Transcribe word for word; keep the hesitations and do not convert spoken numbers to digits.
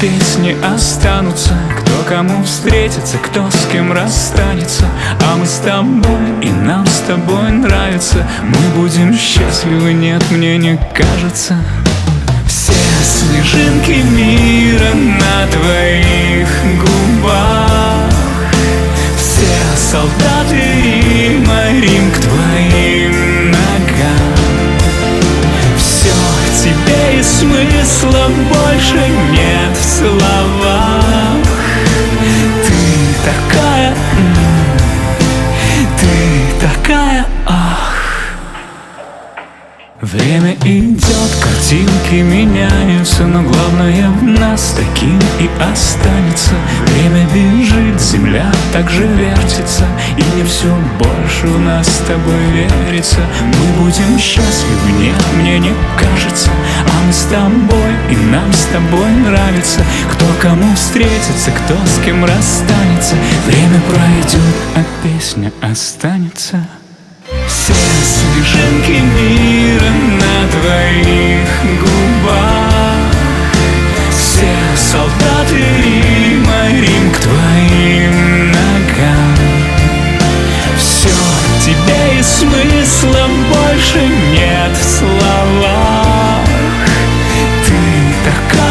песни останутся. Кто кому встретится, кто с кем расстанется. А мы с тобой, и нам с тобой нравится. Мы будем счастливы, нет, мне не кажется. Все снежинки мира на твоих губах, все солдаты Рима, Рим к твоим ногам. Все тебе и смысла больше нет в словах. Ты такая, ты такая, ах. Время идет, картинки меняются, но главное в нас таким и останется. Время бежит, земля также вертится, и мне все больше в нас с тобой верится. Мы будем счастливы, нет, мне не кажется. А мы с тобой, и нам с тобой нравится. Кто кому встретится, кто с кем расстанется. Время пройдет, а песня останется. Все снежинки мира на твоих губах, все солдаты Рима, Рим к твоим ногам. Все тебе и смысла больше нет в словах. Ты такая.